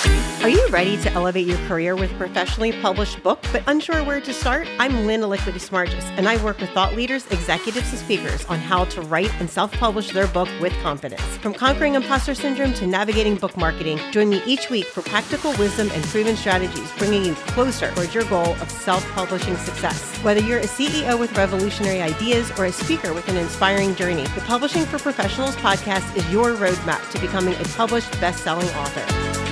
Are you ready to elevate your career with a professionally published book, but unsure where to start? I'm Lynn Liquidity Smargis, and I work with thought leaders, executives, and speakers on how to write and self-publish their book with confidence. From conquering imposter syndrome to navigating book marketing, join me each week for practical wisdom and proven strategies, bringing you closer towards your goal of self-publishing success. Whether you're a CEO with revolutionary ideas or a speaker with an inspiring journey, the Publishing for Professionals podcast is your roadmap to becoming a published best-selling author.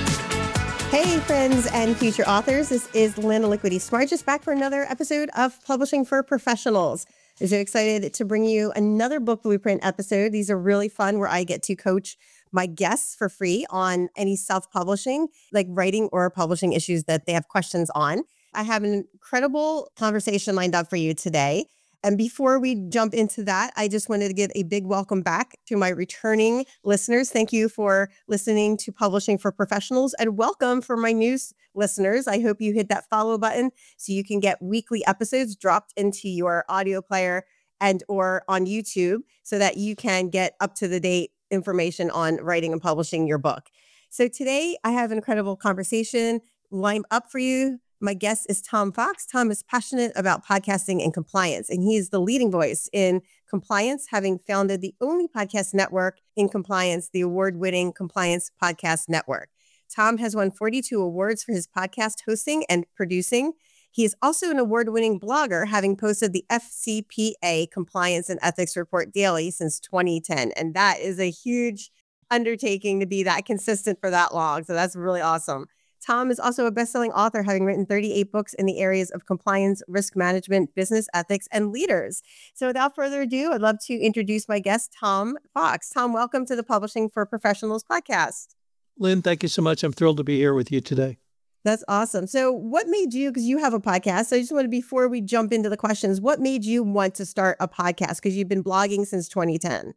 Hey, friends and future authors. This is Lynn Liquidity Smargis back for another episode of Publishing for Professionals. I'm so excited to bring you another book blueprint episode. These are really fun where I get to coach my guests for free on any self-publishing, like writing or publishing issues that they have questions on. I have an incredible conversation lined up for you today. And before we jump into that, I just wanted to give a big welcome back to my returning listeners. Thank you for listening to Publishing for Professionals, and welcome for my new listeners. I hope you hit that follow button so you can get weekly episodes dropped into your audio player and or on YouTube so that you can get up to the date information on writing and publishing your book. So today I have an incredible conversation lined up for you. My guest is Tom Fox. Tom is passionate about podcasting and compliance, and he is the leading voice in compliance, having founded the only podcast network in compliance, the award-winning Compliance Podcast Network. Tom has won 42 awards for his podcast hosting and producing. He is also an award-winning blogger, having posted the FCPA Compliance and Ethics Report daily since 2010. And that is a huge undertaking to be that consistent for that long. So that's really awesome. Tom is also a best-selling author, having written 38 books in the areas of compliance, risk management, business ethics, and leaders. So without further ado, I'd love to introduce my guest, Tom Fox. Tom, welcome to the Publishing for Professionals podcast. Lynn, thank you so much. I'm thrilled to be here with you today. That's awesome. So what made you, because you have a podcast, so I just wanted, before we jump into the questions, what made you want to start a podcast? Because you've been blogging since 2010.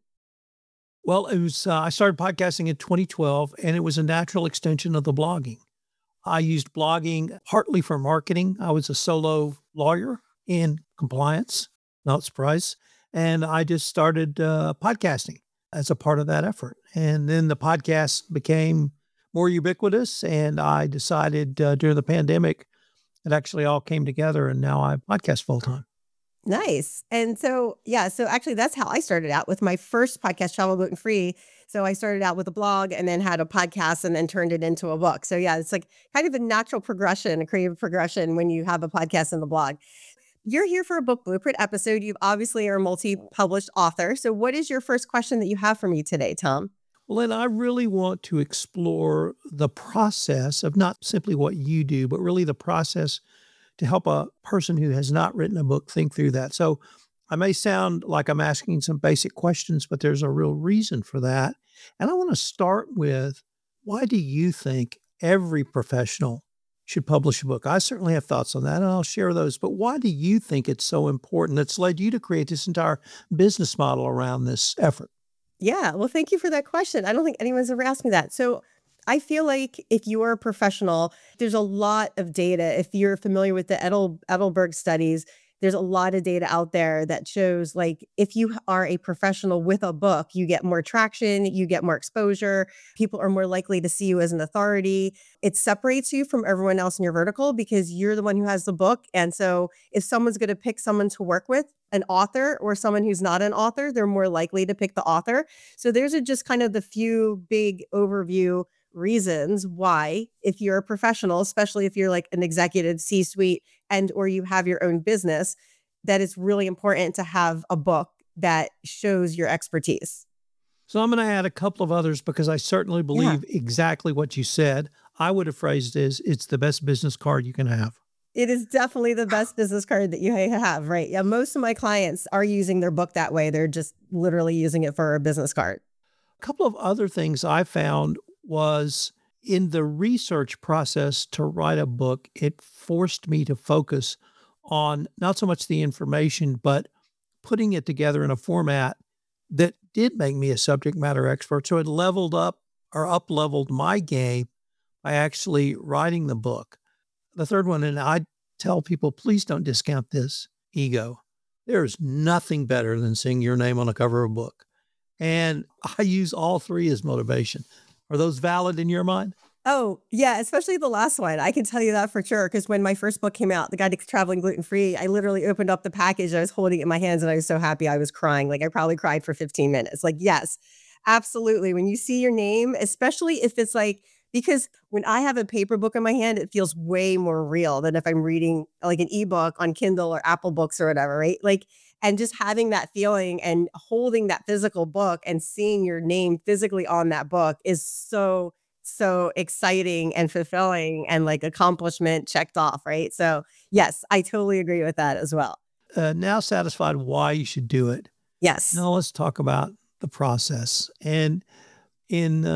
Well, it was I started podcasting in 2012, and it was a natural extension of the blogging. I used blogging partly for marketing. I was a solo lawyer in compliance, not a surprise. And I just started podcasting as a part of that effort. And then the podcast became more ubiquitous. And I decided during the pandemic, it actually all came together. And now I podcast full time. Nice. And so, so actually that's how I started out with my first podcast, Travel Gluten Free. So I started out with a blog and then had a podcast and then turned it into a book. So yeah, it's like kind of a natural progression, a creative progression when you have a podcast and a blog. You're here for a book blueprint episode. You obviously are a multi-published author. So what is your first question that you have for me today, Tom? Well, Lynn, I really want to explore the process of not simply what you do, but really the process to help a person who has not written a book think through that. So I may sound like I'm asking some basic questions, but there's a real reason for that. And I want to start with, why do you think every professional should publish a book? I certainly have thoughts on that, and I'll share those. But why do you think it's so important that's led you to create this entire business model around this effort? Yeah, well, thank you for that question. I don't think anyone's ever asked me that. So I feel like if you are a professional, there's a lot of data. If you're familiar with the Edelberg studies, there's a lot of data out there that shows, like, if you are a professional with a book, you get more traction, you get more exposure, people are more likely to see you as an authority. It separates you from everyone else in your vertical because you're the one who has the book. And so if someone's going to pick someone to work with, an author or someone who's not an author, they're more likely to pick the author. So there's just kind of the few big overview reasons why, if you're a professional, especially if you're like an executive C-suite and or you have your own business, that it's really important to have a book that shows your expertise. So I'm going to add a couple of others because I certainly believe exactly what you said. I would have phrased it as, it's the best business card you can have. It is definitely the best business card that you have, right? Yeah, most of my clients are using their book that way. They're just literally using it for a business card. A couple of other things I found was in the research process to write a book, it forced me to focus on not so much the information, but putting it together in a format that did make me a subject matter expert. So it leveled up or up-leveled my game by actually writing the book. The third one, and I tell people, please don't discount this, ego. There's nothing better than seeing your name on the cover of a book. And I use all three as motivation. Are those valid in your mind? Oh, yeah, especially the last one. I can tell you that for sure. Because when my first book came out, The Guide to Traveling Gluten-Free, I literally opened up the package. I was holding it in my hands and I was so happy I was crying. Like I probably cried for 15 minutes. Like, yes, absolutely. When you see your name, especially if it's like, because when I have a paper book in my hand, it feels way more real than if I'm reading like an ebook on Kindle or Apple Books or whatever, right? Like, and just having that feeling and holding that physical book and seeing your name physically on that book is so exciting and fulfilling and like accomplishment checked off, right? So, yes, I totally agree with that as well. Now satisfied why you should do it. Yes. Now let's talk about the process. And in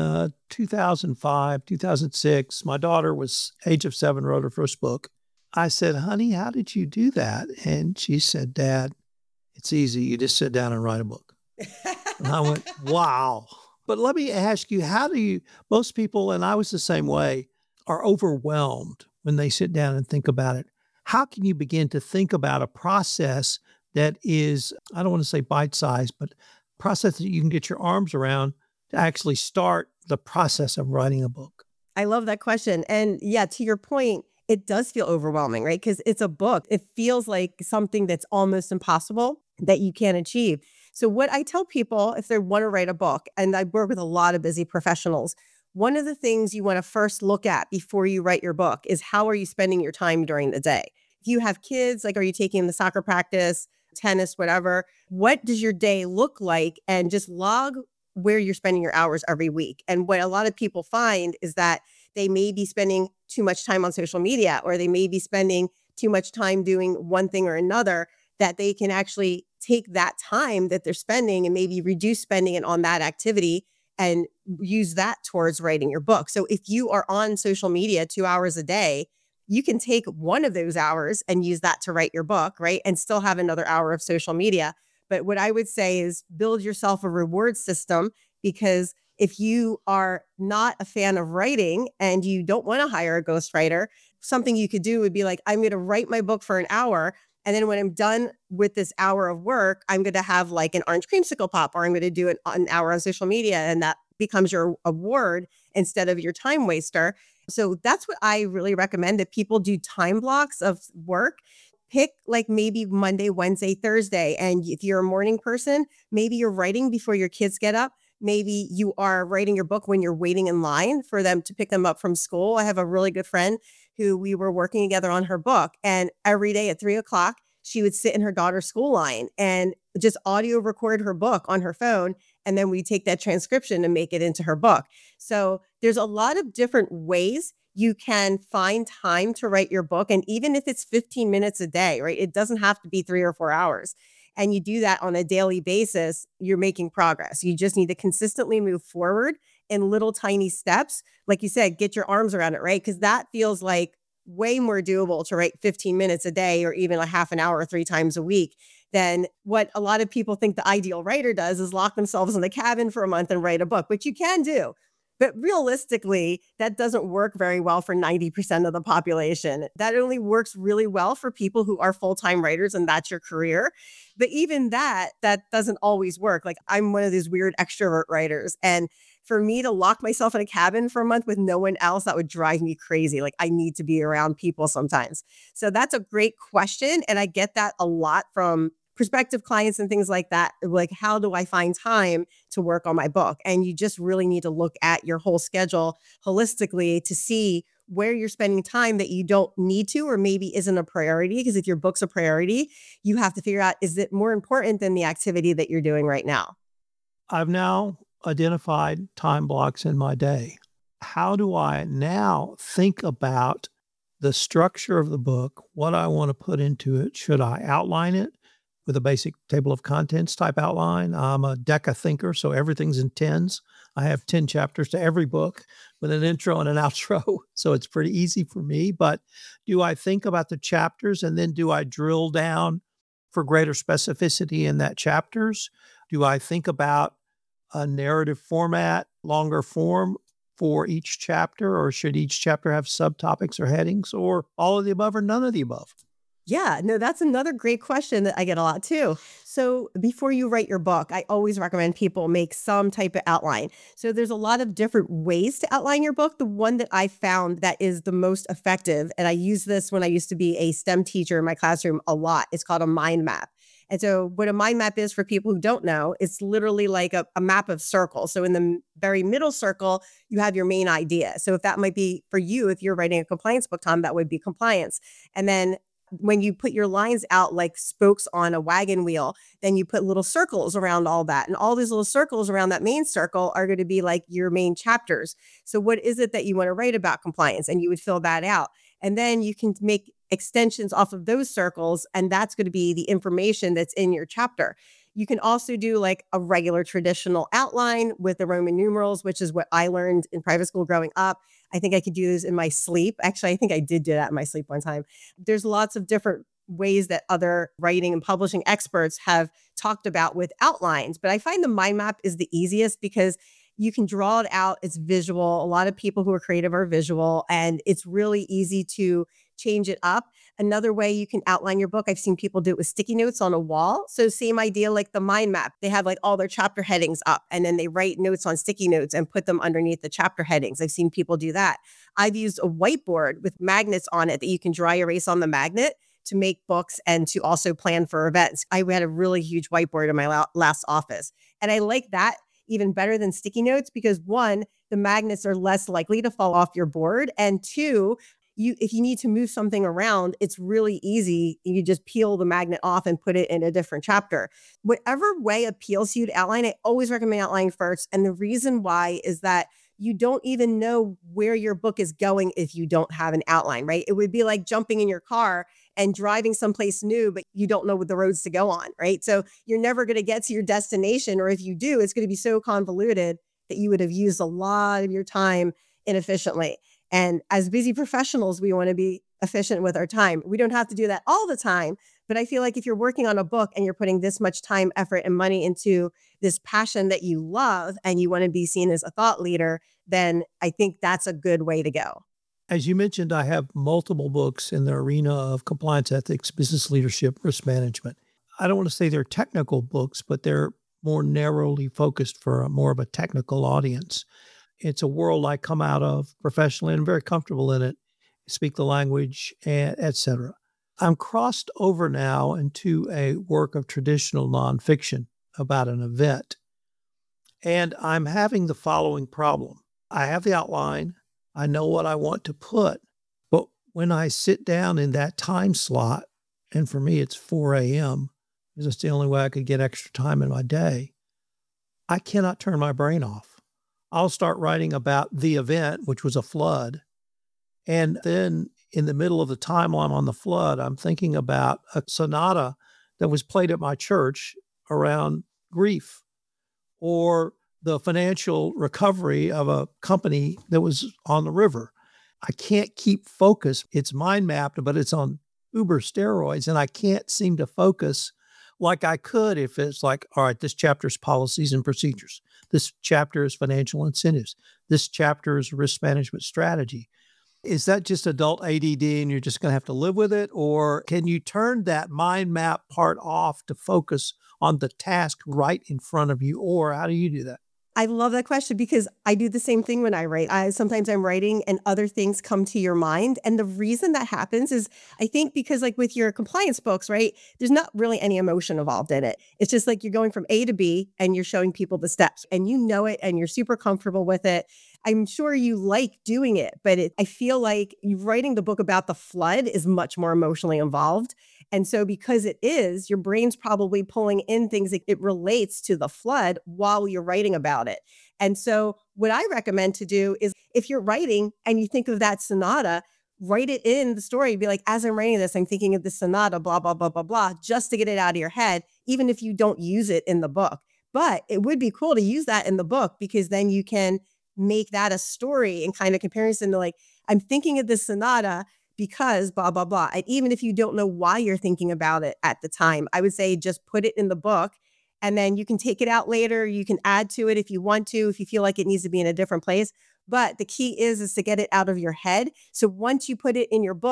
2005, 2006, my daughter was age of 7, wrote her first book. I said, honey, how did you do that? And she said, Dad, it's easy. You just sit down and write a book. And I went, wow. But let me ask you, most people, and I was the same way, are overwhelmed when they sit down and think about it. How can you begin to think about a process that is, I don't want to say bite-sized, but process that you can get your arms around to actually start the process of writing a book? I love that question. And yeah, to your point, it does feel overwhelming, right? Because it's a book. It feels like something that's almost impossible that you can't achieve. So, what I tell people if they want to write a book, and I work with a lot of busy professionals, one of the things you want to first look at before you write your book is how are you spending your time during the day? If you have kids, like are you taking the soccer practice, tennis, whatever? What does your day look like? And just log where you're spending your hours every week. And what a lot of people find is that they may be spending too much time on social media, or they may be spending too much time doing one thing or another, that they can actually take that time that they're spending and maybe reduce spending it on that activity and use that towards writing your book. So if you are on social media 2 hours a day, you can take one of those hours and use that to write your book, right? And still have another hour of social media. But what I would say is build yourself a reward system, because if you are not a fan of writing and you don't want to hire a ghostwriter, something you could do would be like, I'm going to write my book for an hour. And then when I'm done with this hour of work, I'm going to have like an orange creamsicle pop, or I'm going to do an hour on social media. And that becomes your award instead of your time waster. So that's what I really recommend, that people do time blocks of work. Pick like maybe Monday, Wednesday, Thursday. And if you're a morning person, maybe you're writing before your kids get up. Maybe you are writing your book when you're waiting in line for them to pick them up from school. I have a really good friend who we were working together on her book. And every day at 3 o'clock, she would sit in her daughter's school line and just audio record her book on her phone. And then we take that transcription and make it into her book. So there's a lot of different ways you can find time to write your book. And even if it's 15 minutes a day, right? It doesn't have to be 3 or 4 hours. And you do that on a daily basis, you're making progress. You just need to consistently move forward in little tiny steps. Like you said, get your arms around it, right? Because that feels like way more doable to write 15 minutes a day or even a half an hour 3 times a week than what a lot of people think the ideal writer does, is lock themselves in the cabin for a month and write a book, which you can do. But realistically, that doesn't work very well for 90% of the population. That only works really well for people who are full-time writers and that's your career. But even that doesn't always work. Like I'm one of these weird extrovert writers. And for me to lock myself in a cabin for a month with no one else, that would drive me crazy. Like I need to be around people sometimes. So that's a great question. And I get that a lot from prospective clients and things like that. Like, how do I find time to work on my book? And you just really need to look at your whole schedule holistically to see where you're spending time that you don't need to, or maybe isn't a priority. Because if your book's a priority, you have to figure out, is it more important than the activity that you're doing right now? I've now identified time blocks in my day. How do I now think about the structure of the book, what I want to put into it? Should I outline it with a basic table of contents type outline? I'm a Deca thinker, so everything's in tens. I have 10 chapters to every book with an intro and an outro, so it's pretty easy for me. But do I think about the chapters, and then do I drill down for greater specificity in that chapters? Do I think about a narrative format, longer form for each chapter, or should each chapter have subtopics or headings, or all of the above or none of the above? Yeah, no, that's another great question that I get a lot too. So, before you write your book, I always recommend people make some type of outline. So, there's a lot of different ways to outline your book. The one that I found that is the most effective, and I use this when I used to be a STEM teacher in my classroom a lot, it's called a mind map. And so, what a mind map is for people who don't know, it's literally like a map of circles. So, in the very middle circle, you have your main idea. So, if that might be for you, if you're writing a compliance book, Tom, that would be compliance. And then when you put your lines out like spokes on a wagon wheel, then you put little circles around all that. And all these little circles around that main circle are going to be like your main chapters. So, what is it that you want to write about compliance? And you would fill that out. And then you can make extensions off of those circles. And that's going to be the information that's in your chapter. You can also do like a regular traditional outline with the Roman numerals, which is what I learned in private school growing up. I think I could do this in my sleep. Actually, I think I did do that in my sleep one time. There's lots of different ways that other writing and publishing experts have talked about with outlines, but I find the mind map is the easiest because you can draw it out. It's visual. A lot of people who are creative are visual, and it's really easy to change it up. Another way you can outline your book, I've seen people do it with sticky notes on a wall. So same idea like the mind map. They have like all their chapter headings up and then they write notes on sticky notes and put them underneath the chapter headings. I've seen people do that. I've used a whiteboard with magnets on it that you can dry erase on the magnet to make books and to also plan for events. I had a really huge whiteboard in my last office. And I like that even better than sticky notes because one, the magnets are less likely to fall off your board. And two, if you need to move something around, it's really easy. You just peel the magnet off and put it in a different chapter. Whatever way appeals to you to outline, I always recommend outlining first. And the reason why is that you don't even know where your book is going if you don't have an outline, right? It would be like jumping in your car and driving someplace new, but you don't know what the roads to go on, right? So you're never going to get to your destination. Or if you do, it's going to be so convoluted that you would have used a lot of your time inefficiently. And as busy professionals, we want to be efficient with our time. We don't have to do that all the time. But I feel like if you're working on a book and you're putting this much time, effort, and money into this passion that you love and you want to be seen as a thought leader, then I think that's a good way to go. As you mentioned, I have multiple books in the arena of compliance ethics, business leadership, risk management. I don't want to say they're technical books, but they're more narrowly focused for more of a technical audience. It's a world I come out of professionally and I'm very comfortable in it, speak the language, et cetera. I'm crossed over now into a work of traditional nonfiction about an event. And I'm having the following problem. I have the outline. I know what I want to put. But when I sit down in that time slot, and for me it's 4 a.m., because it's the only way I could get extra time in my day, I cannot turn my brain off. I'll start writing about the event, which was a flood. And then in the middle of the timeline on the flood, I'm thinking about a sonata that was played at my church around grief, or the financial recovery of a company that was on the river. I can't keep focus. It's mind mapped, but it's on uber steroids, and I can't seem to focus like I could if it's like, all right, this chapter is policies and procedures. This chapter is financial incentives. This chapter is risk management strategy. Is that just adult ADD and you're just going to have to live with it? Or can you turn that mind map part off to focus on the task right in front of you? Or how do you do that? I love that question because I do the same thing when I write. Sometimes I'm writing and other things come to your mind. And the reason that happens is I think because like with your compliance books, right, there's not really any emotion involved in it. It's just like you're going from A to B and you're showing people the steps and you know it and you're super comfortable with it. I'm sure you like doing it, but I feel like you writing the book about the flood is much more emotionally involved. And so because it is, your brain's probably pulling in things that it relates to the flood while you're writing about it. And so what I recommend to do is if you're writing and you think of that sonata, write it in the story. Be like, as I'm writing this, I'm thinking of the sonata, blah, blah, blah, blah, blah, just to get it out of your head, even if you don't use it in the book. But it would be cool to use that in the book because then you can make that a story in kind of comparison to like, I'm thinking of this sonata because blah, blah, blah. And even if you don't know why you're thinking about it at the time, I would say just put it in the book and then you can take it out later. You can add to it if you want to, if you feel like it needs to be in a different place. But the key is to get it out of your head. So once you put it in your book,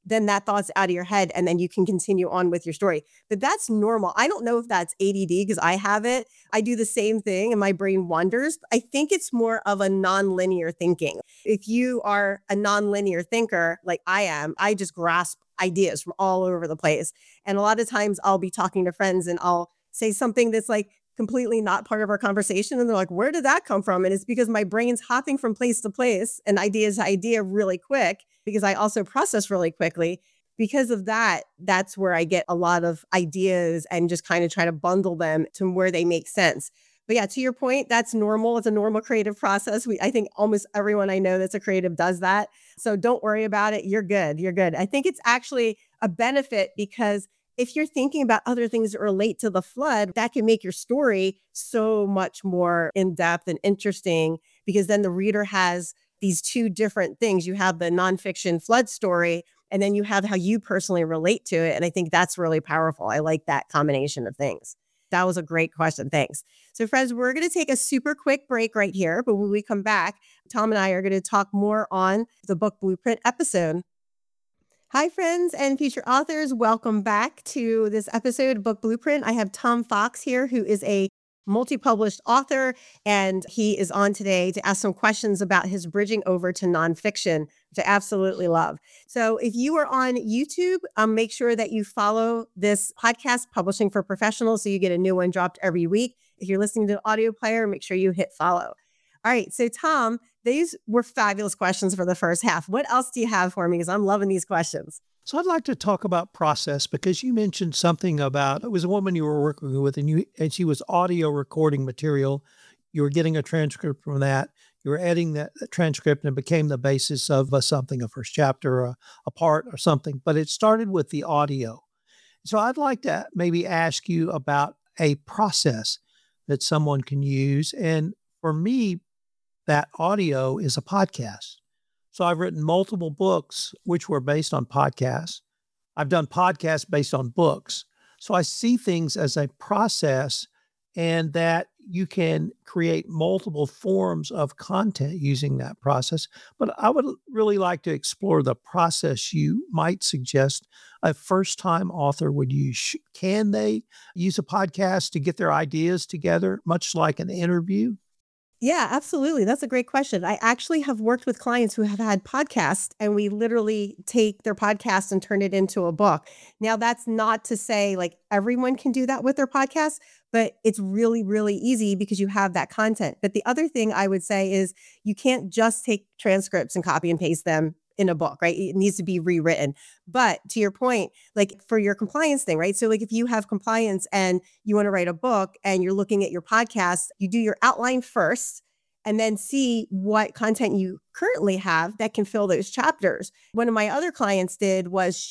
then that thought's out of your head and then you can continue on with your story. But that's normal. I don't know if that's ADD because I have it. I do the same thing and my brain wanders. I think it's more of a nonlinear thinking. If you are a nonlinear thinker like I am, I just grasp ideas from all over the place. And a lot of times I'll be talking to friends and I'll say something that's like completely not part of our conversation. And they're like, where did that come from? And it's because my brain's hopping from place to place and idea to idea really quick because I also process really quickly. Because of that, that's where I get a lot of ideas and just kind of try to bundle them to where they make sense. But yeah, to your point, that's normal. It's a normal creative process. I think almost everyone I know that's a creative does that. So don't worry about it. You're good. You're good. I think it's actually a benefit because if you're thinking about other things that relate to the flood, that can make your story so much more in depth and interesting because then the reader has these two different things. You have the nonfiction flood story, and then you have how you personally relate to it. And I think that's really powerful. I like that combination of things. That was a great question. Thanks. So friends, we're going to take a super quick break right here. But when we come back, Tom and I are going to talk more on the Book Blueprint episode. Hi, friends and future authors. Welcome back to this episode of Book Blueprint. I have Tom Fox here, who is a multi-published author, and he is on today to ask some questions about his bridging over to nonfiction, which I absolutely love. So if you are on YouTube, make sure that you follow this podcast, Publishing for Professionals, so you get a new one dropped every week. If you're listening to the audio player, make sure you hit follow. All right. So Tom, these were fabulous questions for the first half. What else do you have for me? Because I'm loving these questions. So I'd like to talk about process because you mentioned something about, it was a woman you were working with and she was audio recording material. You were getting a transcript from that. You were editing that transcript and it became the basis of something, a first chapter, a part or something, but it started with the audio. So I'd like to maybe ask you about a process that someone can use. And for me, that audio is a podcast. So I've written multiple books which were based on podcasts. I've done podcasts based on books. So I see things as a process and that you can create multiple forms of content using that process. But I would really like to explore the process you might suggest a first-time author would use. Can they use a podcast to get their ideas together, much like an interview? Yeah, absolutely. That's a great question. I actually have worked with clients who have had podcasts and we literally take their podcast and turn it into a book. Now, that's not to say like everyone can do that with their podcast, but it's really, really easy because you have that content. But the other thing I would say is you can't just take transcripts and copy and paste them in a book, right? It needs to be rewritten. But to your point, like for your compliance thing, right? So like if you have compliance and you want to write a book and you're looking at your podcast, you do your outline first and then see what content you currently have that can fill those chapters. One of my other clients did was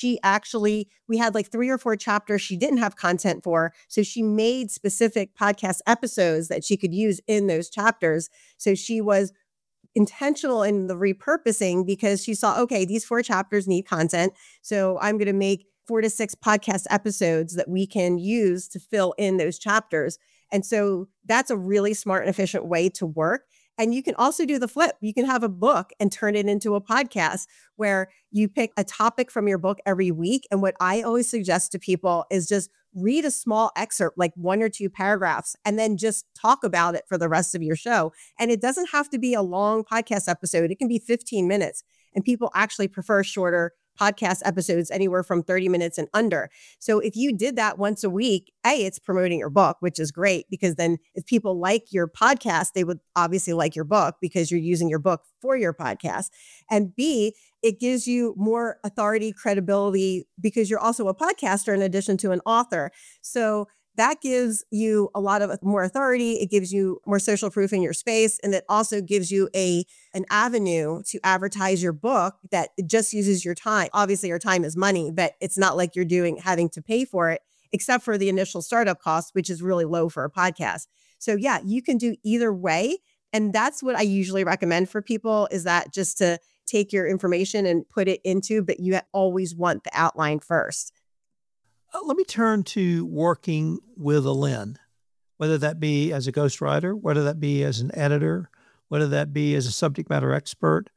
we had like 3 or 4 chapters she didn't have content for. So she made specific podcast episodes that she could use in those chapters. So she was intentional in the repurposing because she saw, okay, these 4 chapters need content. So I'm going to make 4 to 6 podcast episodes that we can use to fill in those chapters. And so that's a really smart and efficient way to work. And you can also do the flip. You can have a book and turn it into a podcast where you pick a topic from your book every week. And what I always suggest to people is just read a small excerpt, like 1 or 2 paragraphs, and then just talk about it for the rest of your show. And it doesn't have to be a long podcast episode. It can be 15 minutes. And people actually prefer shorter podcast episodes, anywhere from 30 minutes and under. So if you did that once a week, it's promoting your book, which is great because then if people like your podcast, they would obviously like your book because you're using your book for your podcast. And B, it gives you more authority, credibility, because you're also a podcaster in addition to an author. So that gives you a lot of more authority. It gives you more social proof in your space. And it also gives you an avenue to advertise your book that just uses your time. Obviously, your time is money, but it's not like you're having to pay for it, except for the initial startup cost, which is really low for a podcast. So yeah, you can do either way. And that's what I usually recommend for people is that just to take your information and put it into, but you always want the outline first. Let me turn to working with a Lynn, whether that be as a ghostwriter, whether that be as an editor, whether that be as a subject matter expert.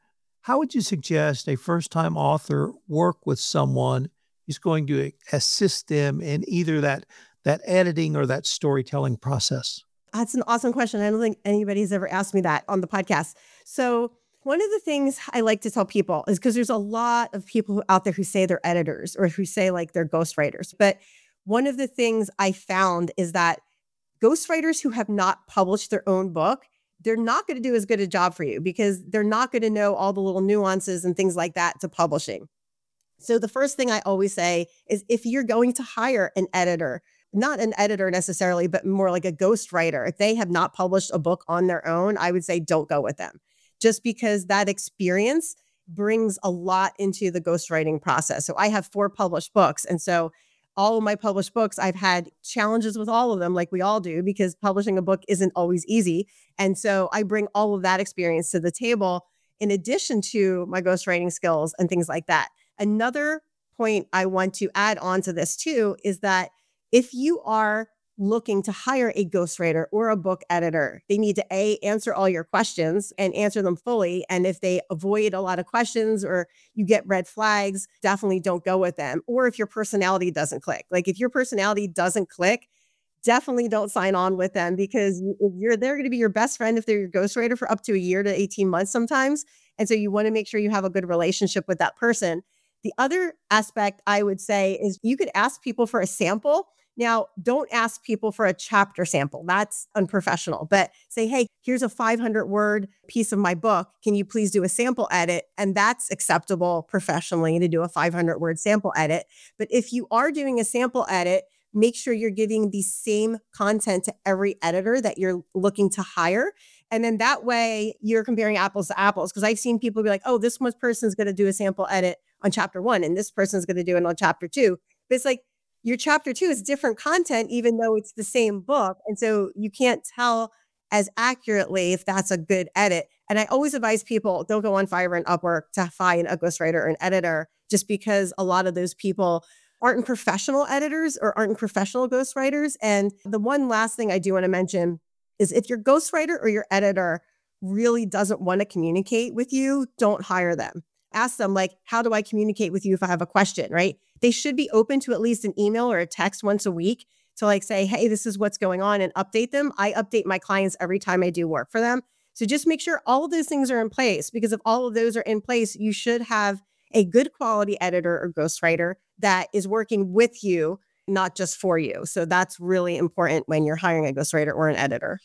How would you suggest a first-time author work with someone who's going to assist them in either that editing or that storytelling process? That's an awesome question. I don't think anybody's ever asked me that on the podcast. So one of the things I like to tell people is because there's a lot of people out there who say they're editors or who say like they're ghostwriters. But one of the things I found is that ghostwriters who have not published their own book, they're not going to do as good a job for you because they're not going to know all the little nuances and things like that to publishing. So the first thing I always say is if you're going to hire an editor, not an editor necessarily, but more like a ghostwriter, if they have not published a book on their own, I would say don't go with them just because that experience brings a lot into the ghostwriting process. So I have 4 published books. And so all of my published books, I've had challenges with all of them, like we all do, because publishing a book isn't always easy. And so I bring all of that experience to the table in addition to my ghostwriting skills and things like that. Another point I want to add on to this too is that if you are looking to hire a ghostwriter or a book editor, they need to answer all your questions and answer them fully. And if they avoid a lot of questions or you get red flags, definitely don't go with them. Or if your personality doesn't click, like if your personality doesn't click, definitely don't sign on with them because they're going to be your best friend if they're your ghostwriter for up to a year to 18 months sometimes. And so you want to make sure you have a good relationship with that person. The other aspect I would say is you could ask people for a sample. Now, don't ask people for a chapter sample. That's unprofessional. But say, hey, here's a 500-word piece of my book. Can you please do a sample edit? And that's acceptable professionally to do a 500-word sample edit. But if you are doing a sample edit, make sure you're giving the same content to every editor that you're looking to hire. And then that way you're comparing apples to apples. Because I've seen people be like, oh, this one person's going to do a sample edit on chapter 1 and this person's going to do it on chapter 2. But it's like, your chapter 2 is different content, even though it's the same book. And so you can't tell as accurately if that's a good edit. And I always advise people, don't go on Fiverr and Upwork to find a ghostwriter or an editor, just because a lot of those people aren't professional editors or aren't professional ghostwriters. And the one last thing I do want to mention is if your ghostwriter or your editor really doesn't want to communicate with you, don't hire them. Ask them, like, how do I communicate with you if I have a question, right? They should be open to at least an email or a text once a week to like say, hey, this is what's going on and update them. I update my clients every time I do work for them. So just make sure all of those things are in place, because if all of those are in place, you should have a good quality editor or ghostwriter that is working with you, not just for you. So that's really important when you're hiring a ghostwriter or an editor.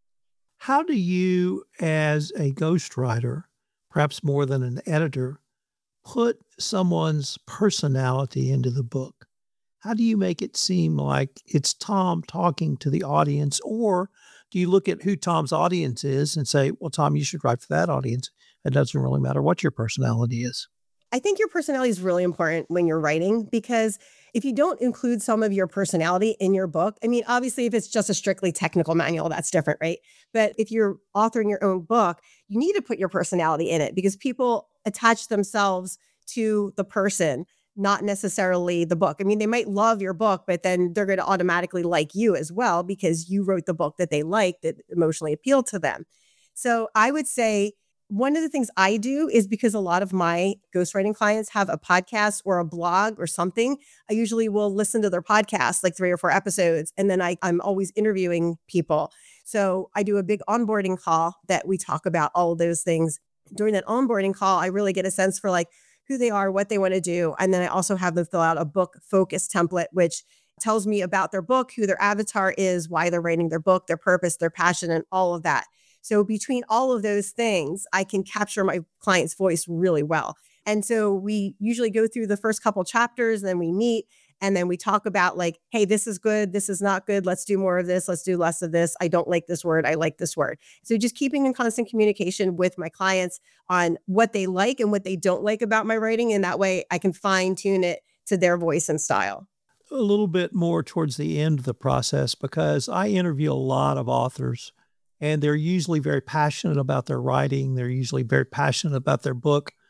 How do you, as a ghostwriter, perhaps more than an editor, put someone's personality into the book? How do you make it seem like it's Tom talking to the audience? Or do you look at who Tom's audience is and say, well, Tom, you should write for that audience? It doesn't really matter what your personality is. I think your personality is really important when you're writing, because if you don't include some of your personality in your book, I mean, obviously, if it's just a strictly technical manual, that's different, right? But if you're authoring your own book, you need to put your personality in it because people attach themselves to the person, not necessarily the book. I mean, they might love your book, but then they're going to automatically like you as well because you wrote the book that they liked, that emotionally appealed to them. So I would say one of the things I do is, because a lot of my ghostwriting clients have a podcast or a blog or something, I usually will listen to their podcast, like 3 or 4 episodes. And then I'm always interviewing people. So I do a big onboarding call that we talk about all of those things. During that onboarding call, I really get a sense for like who they are, what they want to do. And then I also have them fill out a book focus template, which tells me about their book, who their avatar is, why they're writing their book, their purpose, their passion, and all of that. So between all of those things, I can capture my client's voice really well. And so we usually go through the first couple chapters, and then we meet, and then we talk about like, hey, this is good, this is not good, let's do more of this, let's do less of this. I don't like this word, I like this word. So just keeping in constant communication with my clients on what they like and what they don't like about my writing. And that way I can fine tune it to their voice and style. A little bit more towards the end of the process, because I interview a lot of authors. And they're usually very passionate about their writing. They're usually very passionate about their book.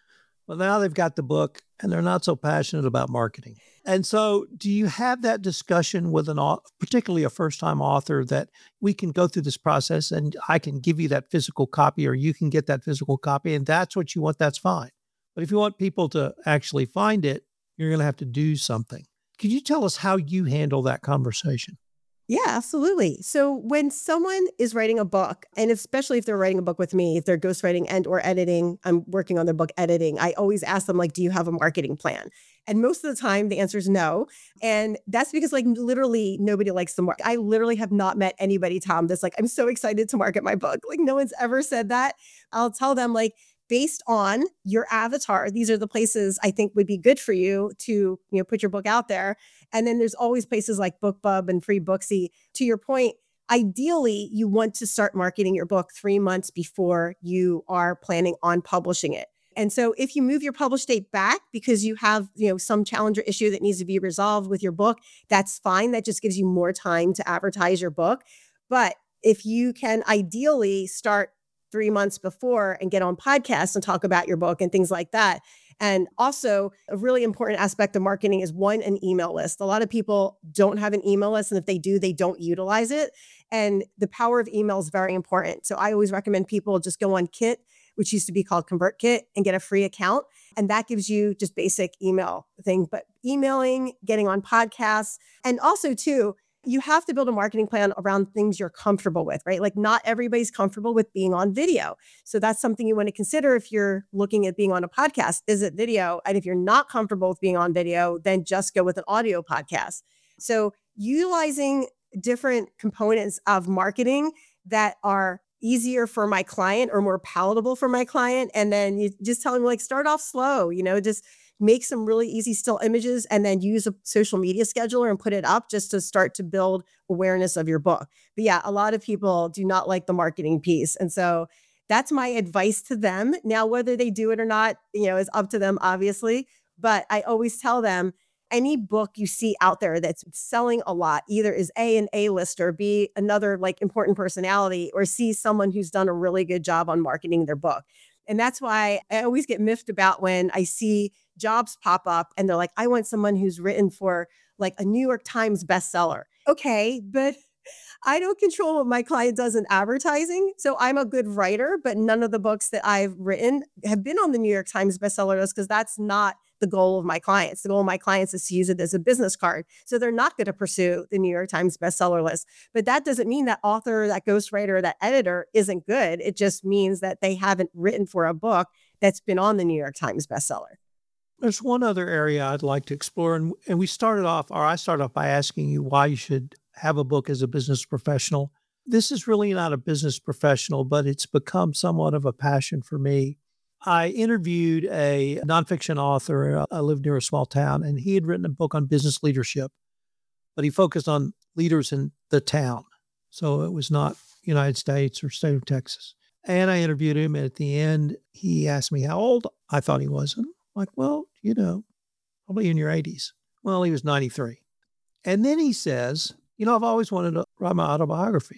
Well, now they've got the book and they're not so passionate about marketing. And so, do you have that discussion with particularly a first-time author, that we can go through this process and I can give you that physical copy or you can get that physical copy and that's what you want, that's fine. But if you want people to actually find it, you're going to have to do something. Could you tell us how you handle that conversation? Yeah, absolutely. So when someone is writing a book, and especially if they're writing a book with me, if they're ghostwriting and or editing, I'm working on their book editing, I always ask them, like, do you have a marketing plan? And most of the time the answer is no. And that's because like literally nobody likes the mark. I literally have not met anybody, Tom, that's like, I'm so excited to market my book. Like no one's ever said that. I'll tell them like, based on your avatar, these are the places I think would be good for you to, put your book out there. And then there's always places like BookBub and Free Booksy. To your point, ideally, you want to start marketing your book 3 months before you are planning on publishing it. And so if you move your publish date back because you have, some challenge or issue that needs to be resolved with your book, that's fine. That just gives you more time to advertise your book. But if you can ideally start 3 months before and get on podcasts and talk about your book and things like that. And also a really important aspect of marketing is an email list. A lot of people don't have an email list. And if they do, they don't utilize it. And the power of email is very important. So I always recommend people just go on Kit, which used to be called ConvertKit, and get a free account. And that gives you just basic email thing. But emailing, getting on podcasts, and also too, you have to build a marketing plan around things you're comfortable with, right? Like not everybody's comfortable with being on video. So that's something you want to consider if you're looking at being on a podcast. Is it video? And if you're not comfortable with being on video, then just go with an audio podcast. So utilizing different components of marketing that are easier for my client or more palatable for my client. And then you just tell them like, start off slow, just make some really easy still images and then use a social media scheduler and put it up just to start to build awareness of your book. But yeah, a lot of people do not like the marketing piece. And so that's my advice to them. Now, whether they do it or not, is up to them, obviously. But I always tell them, any book you see out there that's selling a lot, either is A, an A-lister, B, another like important personality, or C, someone who's done a really good job on marketing their book. And that's why I always get miffed about when I see jobs pop up and they're like, I want someone who's written for like a New York Times bestseller. Okay, but I don't control what my client does in advertising. So I'm a good writer, but none of the books that I've written have been on the New York Times bestseller list because that's not the goal of my clients. The goal of my clients is to use it as a business card. So they're not going to pursue the New York Times bestseller list. But that doesn't mean that author, that ghostwriter, that editor isn't good. It just means that they haven't written for a book that's been on the New York Times bestseller. There's one other area I'd like to explore. And I started off by asking you why you should have a book as a business professional. This is really not a business professional, but it's become somewhat of a passion for me. I interviewed a nonfiction author. I live near a small town, and he had written a book on business leadership, but he focused on leaders in the town. So it was not United States or state of Texas. And I interviewed him, and at the end, he asked me how old I thought he was. And I'm like, well, probably in your 80s. Well, he was 93. And then he says, I've always wanted to write my autobiography.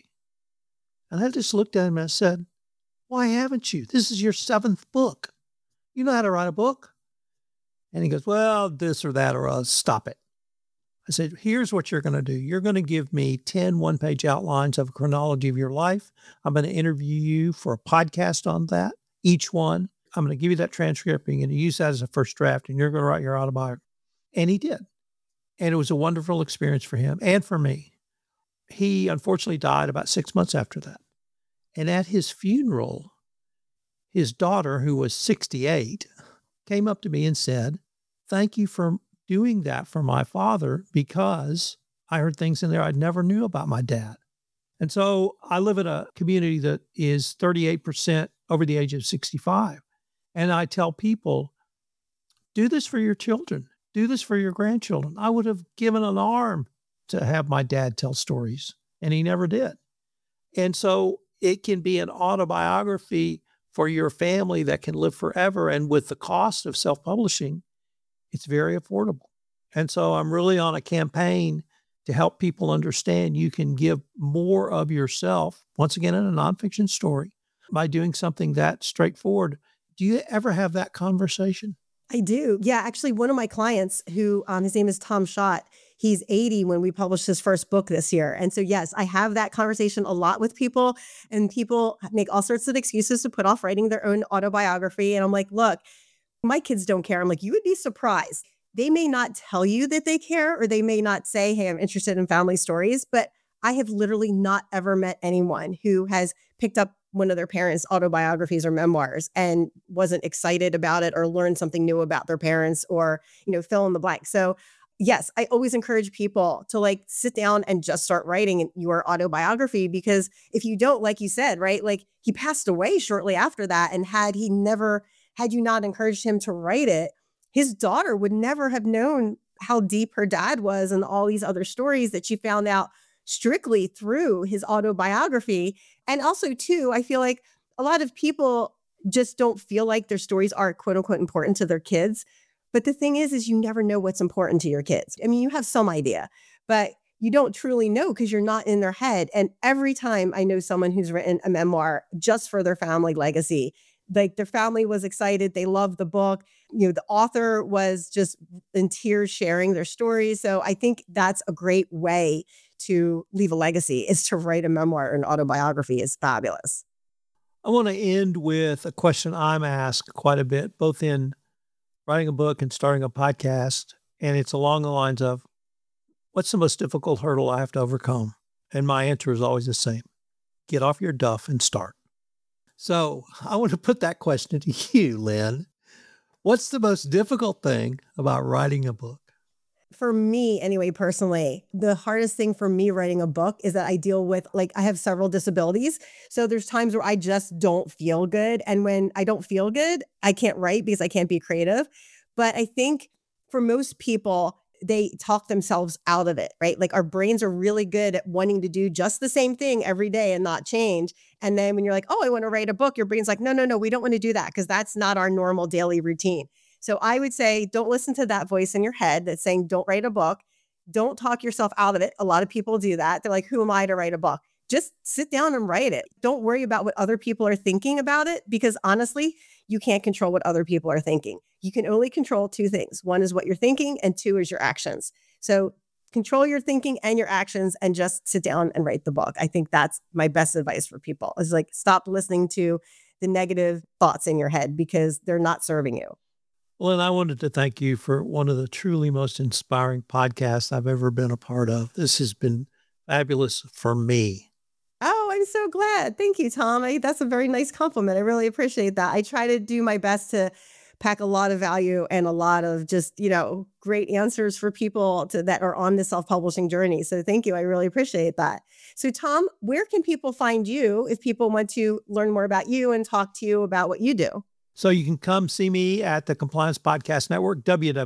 And I just looked at him and I said, why haven't you? This is your 7th book. You know how to write a book? And he goes, well, this or that, or stop it. I said, here's what you're going to do. You're going to give me 10 one-page outlines of a chronology of your life. I'm going to interview you for a podcast on that, each one. I'm going to give you that transcript. And you're going to use that as a first draft, and you're going to write your autobiography. And he did. And it was a wonderful experience for him and for me. He unfortunately died about 6 months after that. And at his funeral, his daughter, who was 68, came up to me and said, thank you for doing that for my father, because I heard things in there I never knew about my dad. And so I live in a community that is 38% over the age of 65. And I tell people, do this for your children. Do this for your grandchildren. I would have given an arm to have my dad tell stories, and he never did. And so it can be an autobiography for your family that can live forever. And with the cost of self-publishing, it's very affordable. And so I'm really on a campaign to help people understand you can give more of yourself, once again, in a nonfiction story, by doing something that straightforward. Do you ever have that conversation? I do. Yeah, actually, one of my clients who, his name is Tom Schott, he's 80 when we published his first book this year. And so, yes, I have that conversation a lot with people, and people make all sorts of excuses to put off writing their own autobiography. And I'm like, look, my kids don't care. I'm like, you would be surprised. They may not tell you that they care, or they may not say, hey, I'm interested in family stories, but I have literally not ever met anyone who has picked up one of their parents' autobiographies or memoirs and wasn't excited about it or learned something new about their parents, or, fill in the blank. So yes, I always encourage people to sit down and just start writing your autobiography, because if you don't, like you said, right, he passed away shortly after that. And had you not encouraged him to write it, his daughter would never have known how deep her dad was and all these other stories that she found out strictly through his autobiography. And also, too, I feel like a lot of people just don't feel like their stories are quote unquote important to their kids. But the thing is you never know what's important to your kids. I mean, you have some idea, but you don't truly know because you're not in their head. And every time I know someone who's written a memoir just for their family legacy, their family was excited. They loved the book. The author was just in tears sharing their stories. So I think that's a great way to leave a legacy, is to write a memoir or an autobiography. Is fabulous. I want to end with a question I'm asked quite a bit, both in writing a book and starting a podcast. And it's along the lines of, what's the most difficult hurdle I have to overcome? And my answer is always the same: get off your duff and start. So I want to put that question to you, Lynn. What's the most difficult thing about writing a book? For me, anyway, personally, the hardest thing for me writing a book is that I deal with, I have several disabilities. So there's times where I just don't feel good. And when I don't feel good, I can't write because I can't be creative. But I think for most people, they talk themselves out of it, right? Our brains are really good at wanting to do just the same thing every day and not change. And then when you're like, oh, I want to write a book, your brain's like, no, we don't want to do that because that's not our normal daily routine. So I would say, don't listen to that voice in your head that's saying, don't write a book. Don't talk yourself out of it. A lot of people do that. They're like, who am I to write a book? Just sit down and write it. Don't worry about what other people are thinking about it, because honestly, you can't control what other people are thinking. You can only control two things. One is what you're thinking, and two is your actions. So control your thinking and your actions and just sit down and write the book. I think that's my best advice for people, is stop listening to the negative thoughts in your head, because they're not serving you. Well, and I wanted to thank you for one of the truly most inspiring podcasts I've ever been a part of. This has been fabulous for me. Oh, I'm so glad. Thank you, Tom. That's a very nice compliment. I really appreciate that. I try to do my best to pack a lot of value and a lot of just, great answers for people that are on the self-publishing journey. So thank you. I really appreciate that. So Tom, where can people find you if people want to learn more about you and talk to you about what you do? So you can come see me at the Compliance Podcast Network,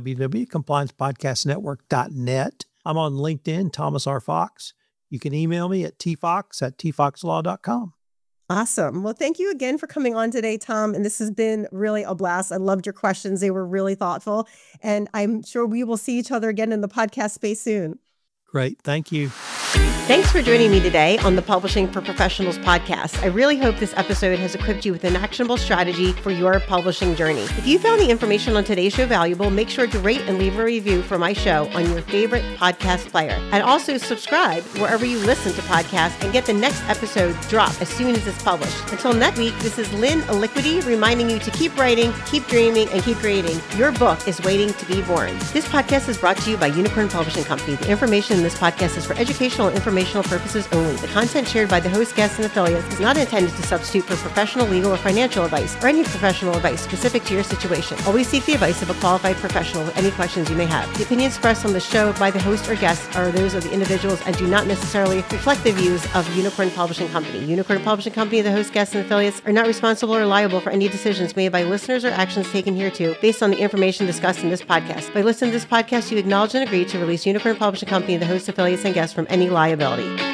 www.compliancepodcastnetwork.net. I'm on LinkedIn, Thomas R. Fox. You can email me at tfox@tfoxlaw.com. Awesome. Well, thank you again for coming on today, Tom. And this has been really a blast. I loved your questions. They were really thoughtful. And I'm sure we will see each other again in the podcast space soon. Great. Thank you. Thanks for joining me today on the Publishing for Professionals podcast. I really hope this episode has equipped you with an actionable strategy for your publishing journey. If you found the information on today's show valuable, make sure to rate and leave a review for my show on your favorite podcast player. And also subscribe wherever you listen to podcasts and get the next episode drop as soon as it's published. Until next week, this is Lynn Aliquity reminding you to keep writing, keep dreaming, and keep creating. Your book is waiting to be born. This podcast is brought to you by Unicorn Publishing Company. The information in this podcast is for educational and informational purposes only. The content shared by the host, guests, and affiliates is not intended to substitute for professional, legal, or financial advice, or any professional advice specific to your situation. Always seek the advice of a qualified professional with any questions you may have. The opinions expressed on the show by the host or guests are those of the individuals and do not necessarily reflect the views of Unicorn Publishing Company. Unicorn Publishing Company, the host, guests, and affiliates are not responsible or liable for any decisions made by listeners or actions taken hereto based on the information discussed in this podcast. By listening to this podcast, you acknowledge and agree to release Unicorn Publishing Company, the host, affiliates, and guests from any liability.